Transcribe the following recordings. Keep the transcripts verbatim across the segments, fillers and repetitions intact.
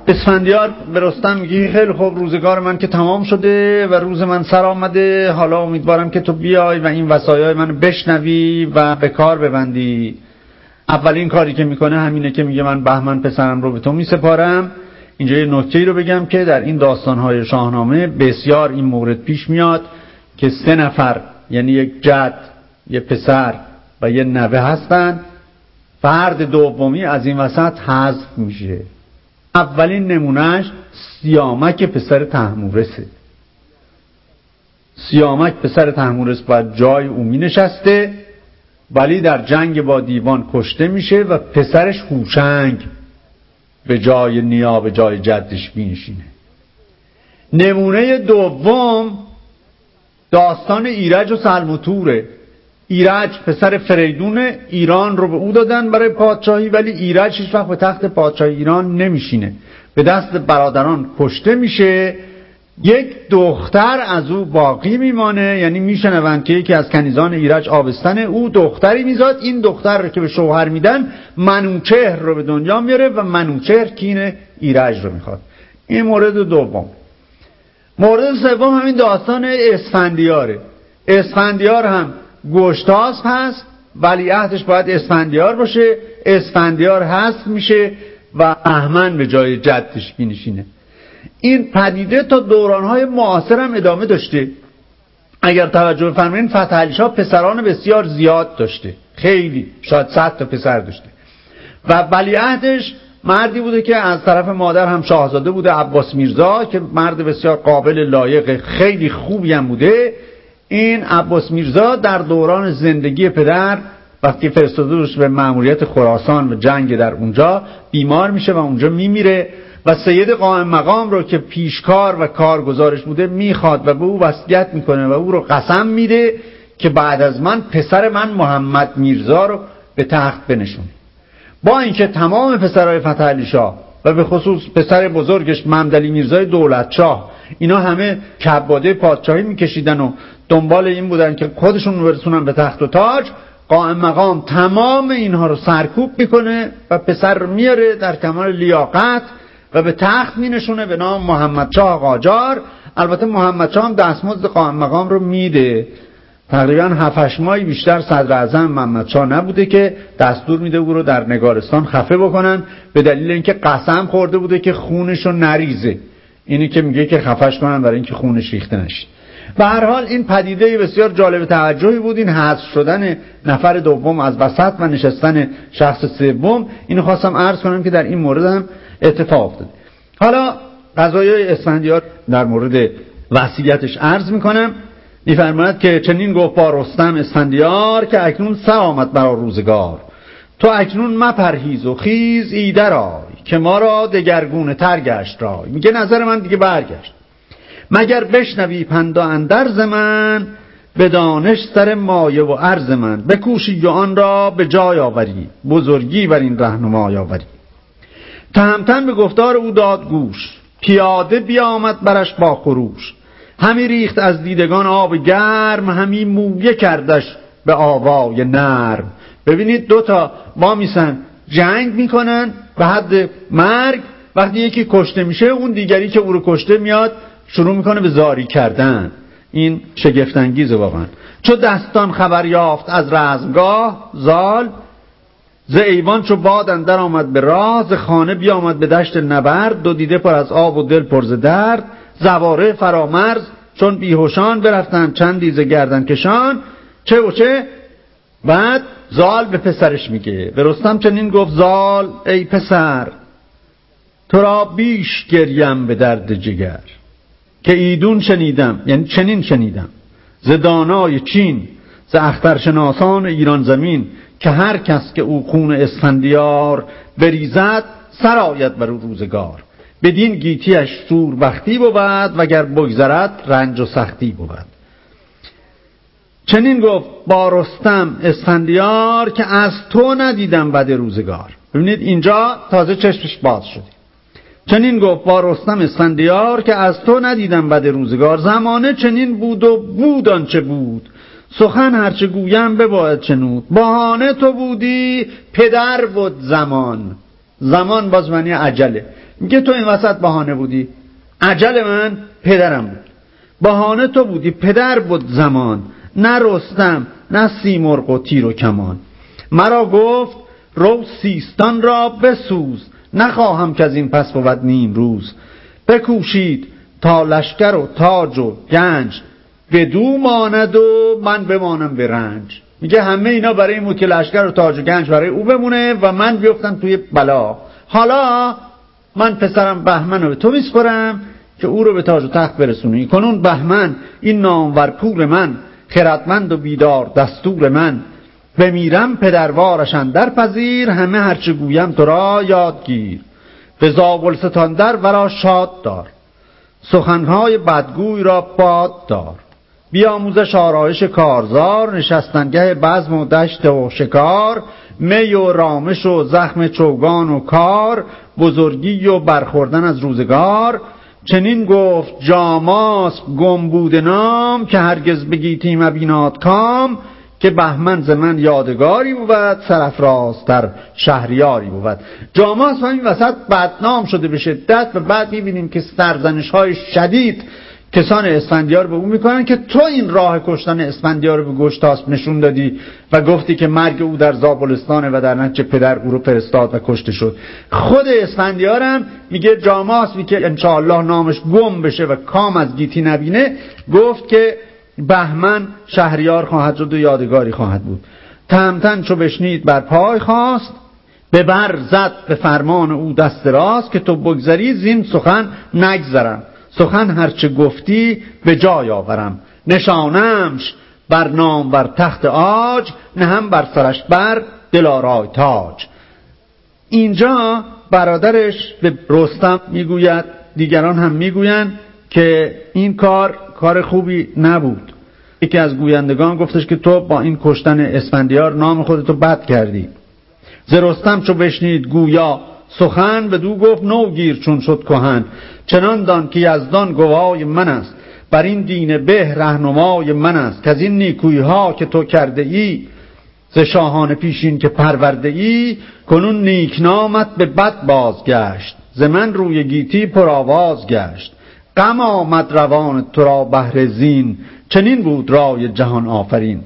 اسفندیار به رستم میگه خیلی خوب، روزگار من که تمام شده و روز من سر آمده، حالا امیدوارم که تو بیای و این وصایای منو بشنوی و به کار ببندی. اولین کاری که میکنه همینه که میگه من بهمن پسرم رو به تو میسپارم. اینجا یه نکته‌ای رو بگم که در این داستان‌های شاهنامه بسیار این مورد پیش میاد که سه نفر، یعنی یک جد، یه پسر و یه نوه هستن. فرد دومی از این وسط حذف میشه. اولین نمونهش سیامک پسر طهمورثه. سیامک پسر طهمورث باید جای او می نشسته، ولی در جنگ با دیوان کشته میشه و پسرش هوشنگ به جای نیا به جای جدش می نشینه. نمونه دوم داستان ایرج و سلموتوره. ایرج پسر فریدون، ایران رو به او دادن برای پادشاهی، ولی ایرج هیچ وقت به تخت پادشاهی ایران نمیشینه، به دست برادران کشته میشه. یک دختر از او باقی میمانه، یعنی میشنون که یکی از کنیزان ایرج آبستن او دختری میزاد. این دختر رو که به شوهر میدن منوچهر رو به دنیا میاره و منوچهر کین ایرج رو میخواد. این مورد دوم. مورد سوم همین داستان اسفندیاره. اسفندیار هم گشتاسپ هست، ولیعهدش باید اسفندیار باشه. اسفندیار هست میشه و بهمن به جای جدش مینشینه. این پدیده تا دورانهای معاصر هم ادامه داشته. اگر توجه فرمایید فتحعلی شاه پسران بسیار زیاد داشته، خیلی، شاید صد تا پسر داشته و ولیعهدش مردی بوده که از طرف مادر هم شاهزاده بوده، عباس میرزا، که مرد بسیار قابل لایق، خیلی خوبی هم بوده. این عباس میرزا در دوران زندگی پدر وقتی فرستادهش به مأموریت خراسان و جنگ در اونجا، بیمار میشه و اونجا میمیره و سید قائم مقام رو که پیشکار و کارگزارش بوده میخواد و به او وصیت میکنه و او رو قسم میده که بعد از من پسر من محمد میرزا رو به تخت بنشونه. با اینکه تمام پسرای فتحعلی شاه و به خصوص پسر بزرگش ممدلی میرزای دولت شاه، اینا همه کباده پادشاهی میکشیدن و دنبال این بودن که خودشون رو برسونن به تخت و تاج. قائم مقام تمام اینها رو سرکوب میکنه و پسر رو میاره در کمال لیاقت و به تخت مینشونه به نام محمد شاه قاجار. البته محمد شاه هم دستمزد قائم مقام رو میده. تقریبا هفت هشت ماهی بیشتر صدر اعظم محمد شاه نبوده که دستور میده او رو در نگارستان خفه بکنن، به دلیل اینکه قسم خورده بوده که خونش رو نریزه. اینی که میگه که خفش کنن برای اینکه خونش ریخته نشه. به هر حال این پدیده بسیار جالب توجهی بود، این حذف شدن نفر دوم از وسط و نشستن شخص سوم. اینو خواستم عرض کنم که در این مورد هم اتفاق افتاده. حالا قضایای اسفندیار در مورد وصیتش عرض میکنم. میفرماید که چنین گفت با رستم اسفندیار که اکنون سر آمد برا روزگار، تو اکنون مپرهیز و خیز ایده رای، که ما را دگرگونه تر گشت رای. میگه نظر من دیگه برگشت، مگر بشنوی پند و اندرز من، به دانش سر مایه و عرض من، بکوشی و آن را به جای آوری، بزرگی بر این رهنمای آوری. تهمتن به گفتار او داد گوش، پیاده بیامد برش با خروش، همی ریخت از دیدگان آب گرم، همی مویه کردش به آوای نرم. ببینید دوتا ما میسن جنگ میکنن به حد مرگ، وقتی یکی کشته میشه اون دیگری که او رو کشته میاد شروع میکنه به زاری کردن. این شگفت انگیزه واقعا. چو دستان خبر یافت از رزمگاه زال، ز ایوان چو باد اندر آمد به راه، ز خانه بیامد به دشت نبرد، دو دیده پر از آب و دل پر ز درد. زواره فرامرز چون بیهوشان، برفتن چندی ز گردن کشان. چه و چه؟ بعد زال به پسرش میگه، به رستم چنین گفت زال ای پسر، تو را بیش گریم به درد جگر، که ایدون شنیدم، یعنی چنین شنیدم، ز دانای چین، ز اخترشناسان ایران زمین، که هر کس که او خون اسفندیار بریزد، سر آید بر او روزگار. بدین گیتیش سور بختی بود، وگر بگذرد رنج و سختی بود. چنین گفت با رستم اسفندیار، که از تو ندیدم بد روزگار. ببینید اینجا تازه چشمش باز شده. چنین گفت با رستم اسفندیار، که از تو ندیدم بد روزگار. زمانه چنین بود و بود آنچه بود، سخن هرچه گویم بباید شنود. بهانه تو بودی پدر بود زمان، زمان باز معنی عجله. میگه تو این وسط بهانه بودی، اجل من پدرم بود، بهانه تو بودی، پدر بود زمان، نه رستم نه سیمرغ و تیر و کمان. مرا گفت رو سیستان را بسوز، نخواهم که از این پس بود نیم روز. بکوشید تا لشکر و تاج و گنج، بدو ماند و من بمانم به رنج. میگه همه اینا برای این بود که لشکر و تاج و گنج برای او بمونه و من بیفتم توی بلا. حالا من پسرم بهمن رو به تو میسپرم که او رو به تاج و تخت برسونی. کنون بهمن این نامور پور من، خردمند و بیدار دستور من. بمیرم پدروارش اندر پذیر، همه هرچه گویم تو را یاد گیر. به زابلستان در ورا شاد دار، سخنهای بدگوی را باد دار. بیاموزش آرایش کارزار، نشستنگه بزم و دشت و شکار. می و رامش و زخم چوگان و کار، بزرگی و برخوردن از روزگار. چنین گفت جاماس گم بوده نام، که هرگز بگیتی مبیناد کام. که بهمن ز من یادگاری بود، سرافراز در شهریاری بود. جاماس و این وسط بدنام شده به شدت و بعد میبینیم که سرزنش های شدید کسان اسفندیار به او میکنن که تو این راه کشتن اسفندیار رو به گشتاسپ نشون دادی و گفتی که مرگ او در زابلستانه و در نتیجه پدر او رو فرستاد و کشته شد. خود اسفندیارم میگه جاماس می که انشاءالله نامش گم بشه و کام از گیتی نبینه، گفت که بهمن شهریار خواهد شد و یادگاری خواهد بود. تهمتن چو بشنید بر پای خواست، به بر زد به فرمان او دست راست. که تو بگذری زین سخن نگذرم، سخن هرچه گفتی به جای آورم. نشانمش بر نام بر تخت آج، نه هم بر سرش بر دلارای تاج. اینجا برادرش به رستم میگوید، دیگران هم میگویند که این کار کار خوبی نبود. یکی از گویندگان گفتش که تو با این کشتن اسفندیار نام خودتو بد کردی. ز رستم چو بشنید گویا سخن، بدو گفت نو گیر چون شد کهن. چنان دان که یزدان گوای من است، بر این دین به رهنمای من است. که از این نیکویی ها که تو کرده ای، ز شاهان پیشین که پرورده ای. کنون نیکنامت به بد بازگشت، ز من روی گیتی پرآواز گشت. غم آمد روان تو را بهر زین، چنین بود رای جهان آفرین.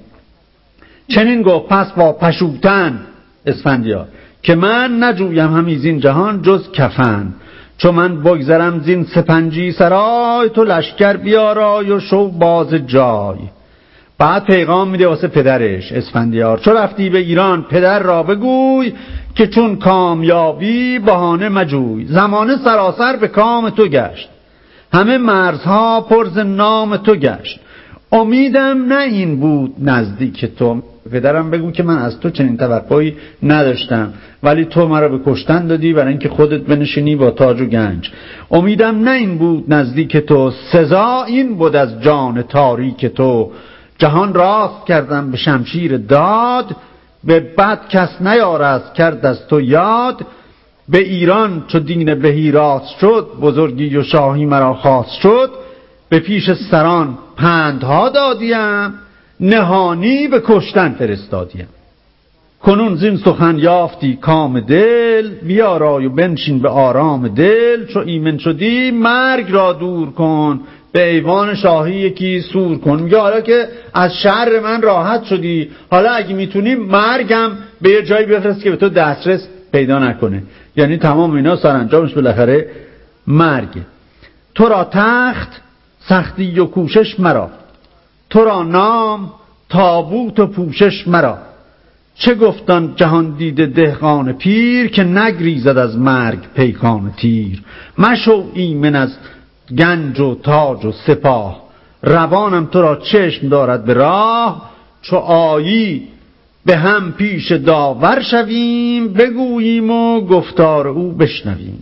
چنین گفت پس با پشوتن اسفندیار، که من نجویم همی زین جهان جز کفن. چو من بگذرم زین سپنجی سرای، تو لشکر بیارای و شو باز جای. بعد پیغام میده واسه پدرش اسفندیار، چو رفتی به ایران پدر را بگوی، که چون کامیابی بهانه مجوی. زمانه سراسر به کام تو گشت، همه مرزها پر ز نام تو گشت. امیدم نه این بود نزدیک تو. پدرم بگو که من از تو چنین توقعی نداشتم، ولی تو مرا به کشتن دادی برای اینکه خودت بنشینی با تاج و گنج. امیدم نه این بود نزدیک تو، سزا این بود از جان تاریک تو. جهان راست کردم به شمشیر داد، به بد کس نیارست کرد از تو یاد. به ایران چو دین بهی راست شد، بزرگی و شاهی مرا خواست شد. به پیش سران پندها دادیم، نهانی به کشتن فرستادیم. کنون زین سخن یافتی کام دل، بیارای و بنشین به آرام دل. چو ایمن شدی مرگ را دور کن، به ایوان شاهی یکی سور کن. میگه حالا که از شر من راحت شدی، حالا اگه میتونی مرگم به یه جایی بفرست که به تو دسترس پیدا نکنه. یعنی تمام اینا سرانجامش بالاخره مرگه. تو را تخت سختی و کوشش مرا، تو را نام تابوت و پوشش مرا. چه گفتان جهان دیده دهقان پیر، که نگریزد از مرگ پیکان تیر. مشو ایمن از گنج و تاج و سپاه، روانم تو را چشم دارد به راه. چو آیی به هم پیش داور شویم، بگوییم و گفتار او بشنویم.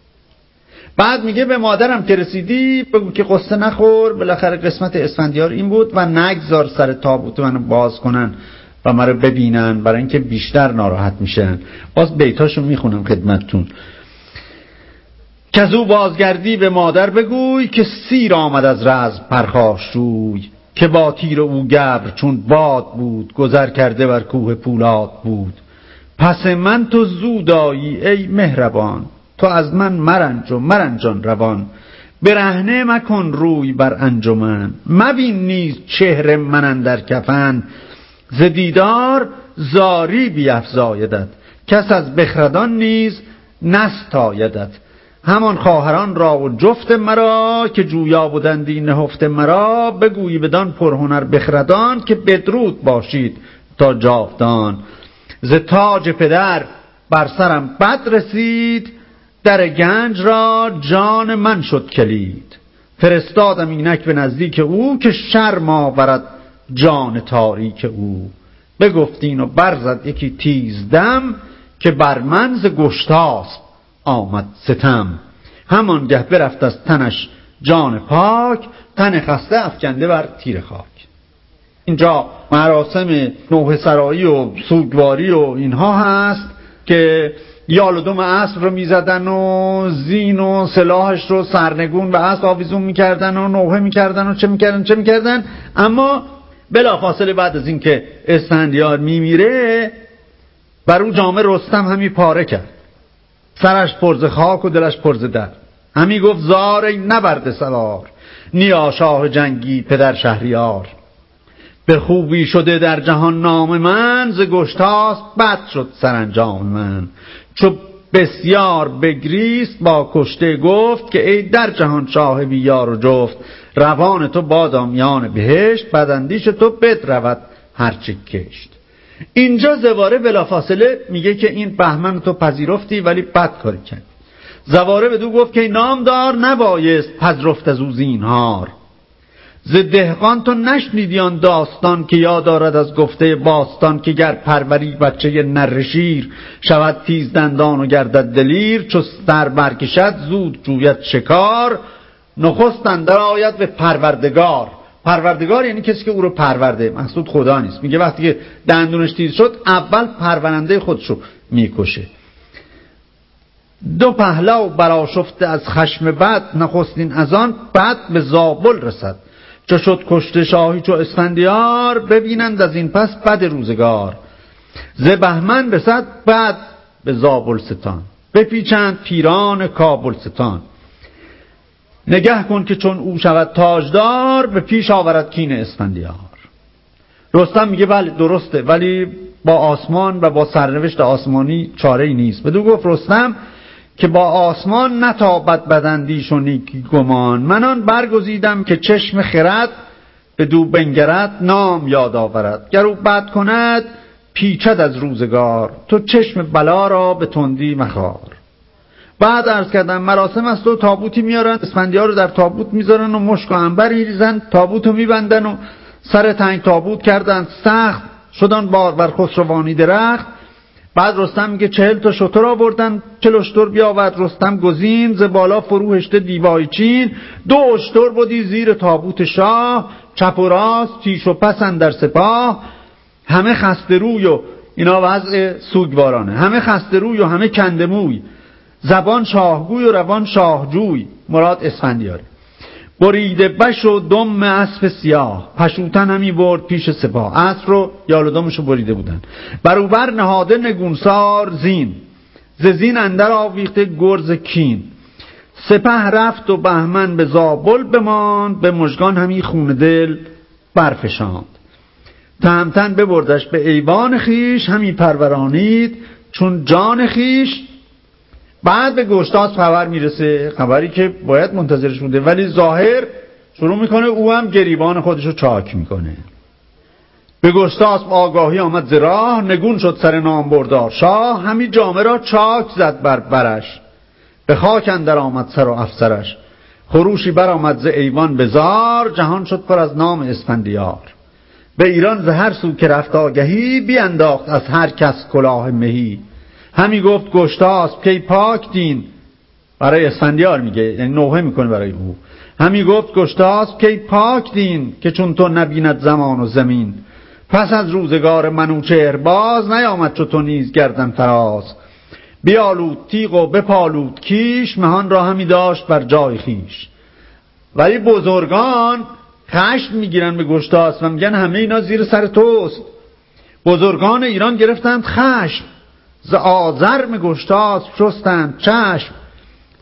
بعد میگه به مادرم که رسیدی بگو که قصه نخور، بالاخره قسمت اسفندیار این بود و نگذار سر تابوت منو باز کنن و مرا ببینن، برای اینکه بیشتر ناراحت میشن. باز بیتاشو میخونم خدمتتون. که از او بازگردی به مادر بگوی، که سیر آمد از رزم پرخاشجوی. که با تیر او گبر چون باد بود، گذر کرده بر کوه پولاد بود. پس من تو زود آیی ای مهربان، تو از من مرنج و مرنجان روان. برهنه مکن روی بر انجمن، مبین نیز چهره من اندر کفن. ز دیدار زاری بیفزایدت، کس از بخردان نیز نستایدت. همان خواهران را و جفت مرا، که جویا بودندی نهفت مرا. بگویی بدان پرهنر بخردان، که بدرود باشید تا جاودان. ز تاج پدر بر سرم بد رسید، در گنج را جان من شد کلید. فرستادم اینک به نزدیک او، که شرم آورد جان تاریک او. بگفتین و برزد یکی تیز دم، که بر من ز گشتاسپ آمد ستم. همانگه برفت از تنش جان پاک، تن خسته افکنده بر تیر خاک. اینجا مراسم نوحه سرایی و سوگواری و اینها هست که یال و دم اسب رو میزدن و زین و سلاحش رو سرنگون به اسب آویزون میکردن و نوحه میکردن و چه میکردن چه میکردن. اما بلافاصله بعد از این که اسفندیار میمیره، بر او جامه رستم همی پاره کرد، سرش پرز خاک و دلش پرز در. همی گفت زار ای نبرد سوار، نیا شاه جنگی پدر شهریار. به خوبی شده در جهان نام من، ز گشتاسپ بد شد سرانجام من. چو بسیار بگریست با کشته گفت، که ای در جهان شاه بی یار و جفت. روان تو بادا میان بهشت، بداندیش تو بد رود هرچه کشت. اینجا زواره بلافاصله میگه که این بهمن تو پذیرفتی ولی بد کاری کرد. زواره بدو گفت که نامدار نبایست پذرفت از او زینهار. ز دهقان تو نشنیدی آن داستان، که یاد دارد از گفته باستان. که گر پروری بچه نره شیر، شود تیز دندان و گردد دلیر. چو سر برکشد زود جوید شکار، نخست اندر آید به پروردگار. پروردگار یعنی کسی که او رو پرورده، مقصود خدا نیست. میگه وقتی که دندونش تیز شد اول پرورنده خودشو میکشه. دو پهلو برآشفته از خشم بد، نخستین از آن بد به زابل رسد. چو شد کشته شاهی چو اسفندیار، ببینند از این پس بد روزگار. ز بهمن رسد بد به زابل ستان، بپیچند پیران کابل ستان. نگه کن که چون او شود تاجدار، به پیش آورد کین اسفندیار. رستم میگه بله درسته، ولی با آسمان و با سرنوشت آسمانی چاره‌ای نیست. بدو گفت رستم که با آسمان نتابد بداندیش و نیکی گمان. من آن برگزیدم که چشم خرد، به دو بنگرد نام یاد آورد. گر او بد کند پیچد از روزگار، تو چشم بلا را به تندی مخار. بعد عرض کردم مراسم است و تابوتی میارن، اسفندیار رو در تابوت میذارن و مشک و عنبر میریزن، تابوت رو میبندن و سر تنگ تابوت کردن، سخت شدن بار بر خسروانی درخت. بعد رستم میگه چهل تا شتر آوردن، چهل اشتر بیاورد رستم گزین، ز بالا فرو هشته دیبای چین. دو اشتر بودی زیر تابوت شاه، چپ و راست پیش و پس اندر سپاه. همه خسته روی و اینا وضع سوگوارانه، همه خسته روی و همه کنده موی، زبان شاهگوی و روان شاهجوی. مراد اسفندیاره. بریده بش و دم اسب سیاه، پشوتن همی برد پیش سپاه. اسب رو یال و دمشو بریده بودن. بروبر نهاده نگونسار زین، ز زین اندر آویخته گرز کین. سپه رفت و بهمن به زابل بماند، به مژگان همی خون دل برفشاند. تهمتن ببردش به ایوان خیش، همی پرورانید چون جان خیش. بعد به گشتاسپ خبر میرسه، خبری که باید منتظرش بوده، ولی ظاهر شروع میکنه او هم گریبان خودشو چاک میکنه. به گشتاسپ آگاهی آمد ز راه، نگون شد سر نامبردار شاه. همی جامه را چاک زد بر برش، به خاک اندر آمد سر و افسرش. خروشی بر آمد ز ایوان بزار، جهان شد پر از نام اسفندیار. به ایران ز هر سو که رفت آگهی، بینداخت از هر کس کلاه مهی. همی گفت گشتاسپ که پاک دین، برای اسفندیار میگه، یعنی نوحه میکنه برای او. همی گفت گشتاسپ که پاک دین، که چون تو نبیند زمان و زمین. پس از روزگار منوچهر باز، نیامد چو تو نیز گردن فراز. بیالود تیغ و بپالود کیش، مهان را همی داشت بر جای خیش. ولی بزرگان خشم میگیرن به گشتاسپ و میگن همه اینا زیر سر توست. بزرگان ایران گرفتند خشم، ز آزرم گشتاسپ شستند چشم.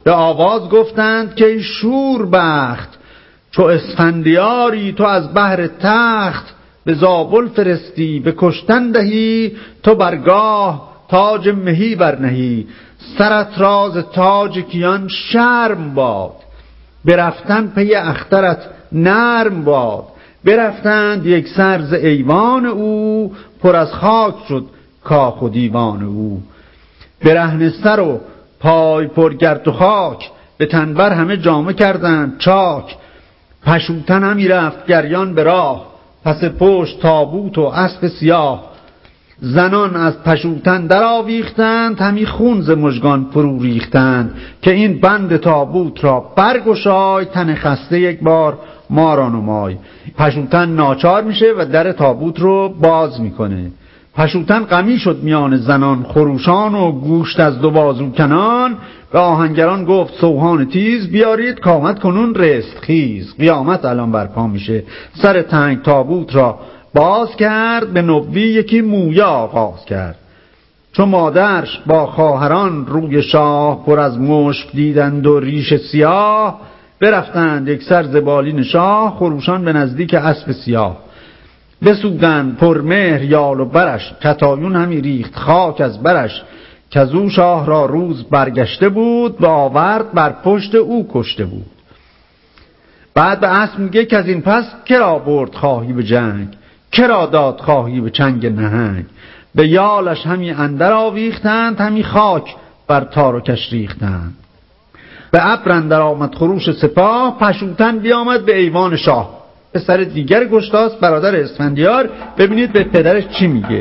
به آواز گفتند که ای شوربخت، چو اسفندیاری تو از بهر تخت، به زابل فرستی به کشتن دهی، تو برگاه تاج مهی برنهی، سرت راز تاج کیان شرم باد، برفتن پی اخترت نرم باد. برفتند یک سر ز ایوان او، پر از خاک شد کاخ و دیوان او. برهنه سر و پای پر گرد و خاک، به تنبر همه جامه کردند چاک. پشوتن همی رفت گریان به راه، پس پشت تابوت و اسب سیاه. زنان از پشوتن در آویختند، همی خون ز مژگان فرو ریختند. که این بند تابوت را برگشای، تن خسته یک بار ما را نمای. پشوتن ناچار میشه و در تابوت رو باز میکنه. پشوتن غمی شد میان زنان خروشان، و گوشت از دو بازو کنان. به آهنگران گفت سوهان تیز، بیارید کامد کنون رست خیز. قیامت الان برپا میشه. سر تنگ تابوت را باز کرد، به نوی یکی مویه آغاز کرد. چو مادرش با خواهران روی شاه، پر از مشک دیدند و ریش سیاه. برفتند یک سر ز بالین شاه، خروشان به نزدیک اسب سیاه. بسودند پرمهر یال و برش، کتایون همی ریخت خاک از برش. کزو شاه را روز برگشته بود، به آورد بر پشت او کشته بود. بعد به اسب میگه که از این پس کرا برد خواهی به جنگ، کرا داد خواهی به چنگ نهنگ. به یالش همی اندر آویختند، همی خاک بر تار و کش ریختند. به ابر اندر آمد خروش سپاه، پشوتن بیامد به ایوان شاه. پسر دیگر گشتاسپ برادر اسفندیار، ببینید به پدرش چی میگه.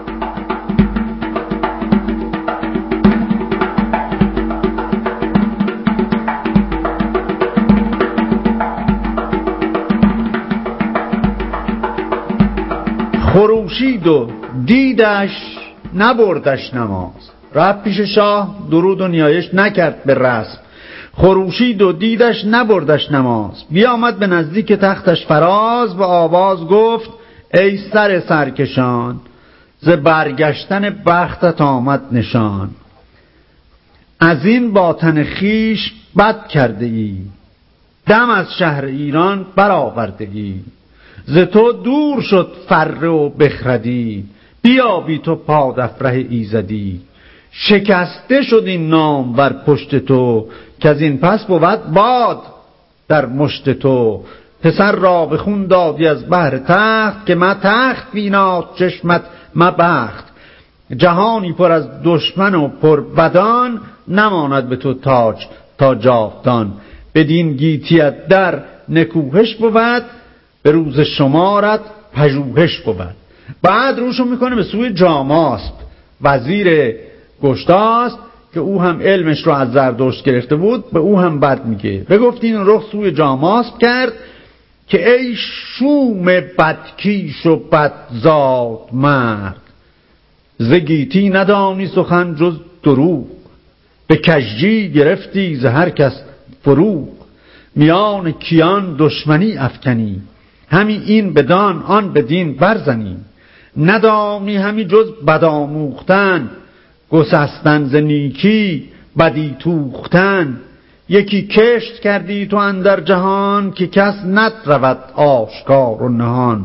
خروشید و دیدش نبردش نماز، رفت پیش شاه درود و نیایش نکرد به رسم. خروشید و دیدش نبردش نماز، بیامد به نزدیک تختش فراز. به آواز گفت ای سر سرکشان، ز برگشتن بختت آمد نشان. از این با تن خویش بد کرده ای، دم از شهر ایران برآورده ای. ز تو دور شد فره و بخردی، بیابی تو پادفره ایزدی. شکسته شد این نام بر پشت تو، که از این پس بود باد در مشت تو. پسر را به خون دادی از بهر تخت، که ما تخت بیناد چشمت ما بخت. جهانی پر از دشمن و پر بدان، نماند به تو تاج تا جاودان. بدین گیتیت در نکوهش بود، به روز شمارت پژوهش بود. بعد روشو میکنه به سوی جاماسپ وزیر گشتاسپ، که او هم علمش رو از زردشت گرفته بود. به او هم بد میگه. بگفت این رخ سوی جاماسپ کرد، که ای شوم بدکیش و بدزاد مرد. ز گیتی ندانی سخن جز دروغ، به کژی گرفتی ز هر کس فروغ. میان کیان دشمنی افکنی، همی این بدان آن بدین برزنی. ندانی همی جز بدآموختن، گسستن ز نیکی بدی توختن. یکی کشت کردی تو اندر جهان، که کس ندرود آشکار و نهان.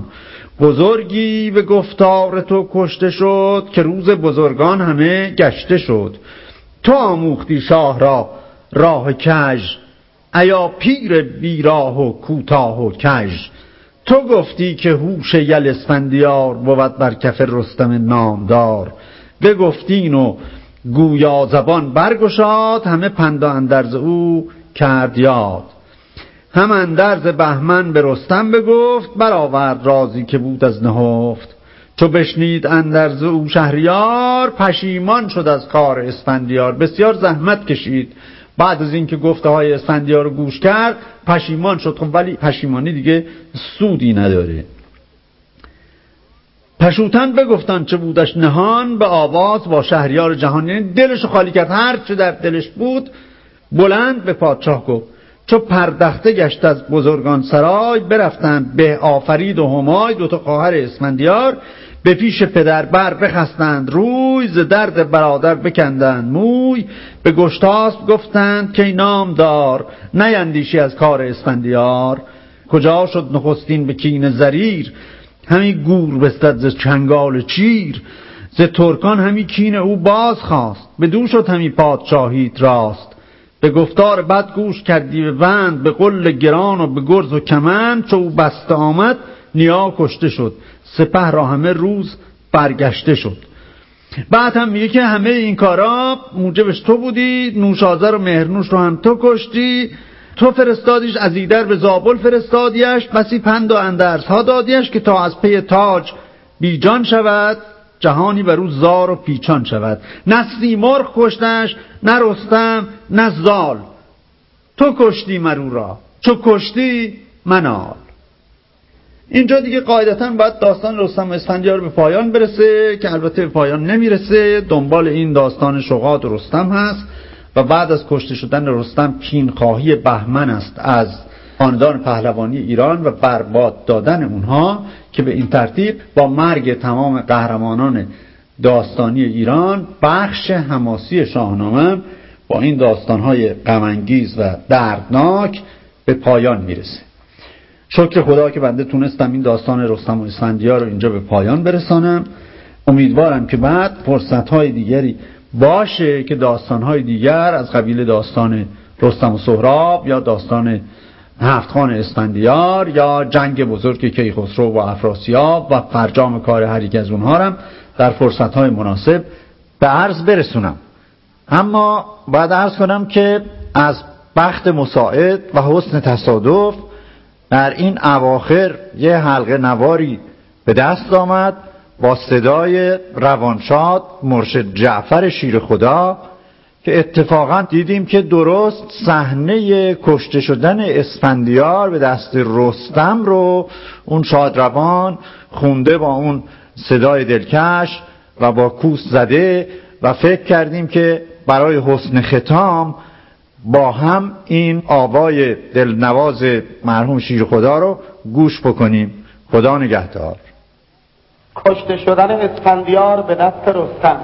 بزرگی به گفتار تو کشته شد، که روز بزرگان همه گشته شد. تو آموختی شاه را راه کژ، ایا پیر بیراه و کوتاه و کژ. تو گفتی که هوش یل اسفندیار، بود بر کف رستم نامدار. بگفتین و گویا زبان برگشاد، همه پندا اندرز او کرد یاد. هم اندرز بهمن به رستم بگفت، برآورد رازی که بود از نهفت. چو بشنید اندرز او شهریار، پشیمان شد از کار اسفندیار. بسیار زحمت کشید بعد از اینکه گفته های اسفندیار رو گوش کرد، پشیمان شد. خب ولی پشیمانی دیگه سودی نداره. پشوتن بگفتن چه بودش نهان، به آواز با شهریار جهان. یعنی دلشو خالی کرد، هر چه در دلش بود بلند به پادشاه گفت. چو پردخته گشت از بزرگان سرای، برفتند به آفرید و همای دوتا خواهر اسفندیار. به پیش پدر بر بخستند روی، ز درد برادر بکندند موی. به گشتاسپ گفتند که نام دار، نیندیشی از کار اسفندیار. کجا شد نخستین به کین زریر، همی گور بستد ز چنگال چیر. ز ترکان همی کین او باز خواست، بدو شد همی پادشاهیت راست. به گفتار بد گوش کردی به بند، به قل گران و به گرز و کمند. چو او بسته آمد نیا کشته شد، سپه را همه روز برگشته شد. بعد هم میگه که همه این کارا موجبش تو بودی، نوشازر و مهرنوش رو هم تو کشتی. تو فرستادیش از ایدر به زابل فرستادیش، بسی پند و اندرس ها دادیش که تا از پی تاج بیجان شود، جهانی بر او زار و پیچان شود. نه سیمرغ کشتش، نه رستم، نه زال، تو کشتی مرو را، چو کشتی منال. اینجا دیگه قاعدتاً باید داستان رستم و اسفندیار به پایان برسه که البته به پایان نمیرسه. دنبال این داستان شغاد و رستم هست و بعد از کشته شدن رستم کینخواهی بهمن است از خاندان پهلوانی ایران و برباد دادن اونها، که به این ترتیب با مرگ تمام قهرمانان داستانی ایران بخش حماسی شاهنامه با این داستانهای غم‌انگیز و دردناک به پایان میرسه. شکر خدا که بنده تونستم این داستان رستم و اسفندیار رو اینجا به پایان برسانم. امیدوارم که بعد فرصت‌های دیگری باشه که داستان‌های دیگر از قبیل داستان رستم و سهراب یا داستان هفت‌خان اسفندیار یا جنگ بزرگ کیخسرو و افراسیاب و فرجام کار هر یک از اونها هم در فرصت‌های مناسب به عرض برسونم. اما باید عرض کنم که از بخت مساعد و حسن تصادف در این اواخر یه حلقه نواری به دست آمد با صدای روانشاد مرشد جعفر شیر خدا که اتفاقا دیدیم که درست صحنه کشته شدن اسفندیار به دست رستم رو اون شادروان خونده با اون صدای دلکش و با کوس زده و فکر کردیم که برای حسن ختام با هم این آوای دلنواز مرحوم شیر خدا رو گوش بکنیم. خدا نگهدار. کشته شدن اسفندیار به دست رستم.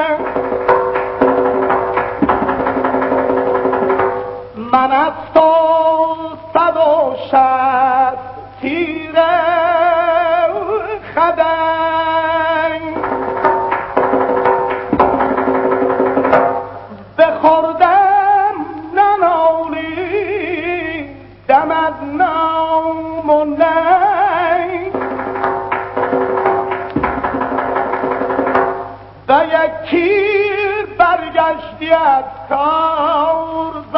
من از تو بخوردم ننالی دم از نام و ننگ و یکی برگشتی از کار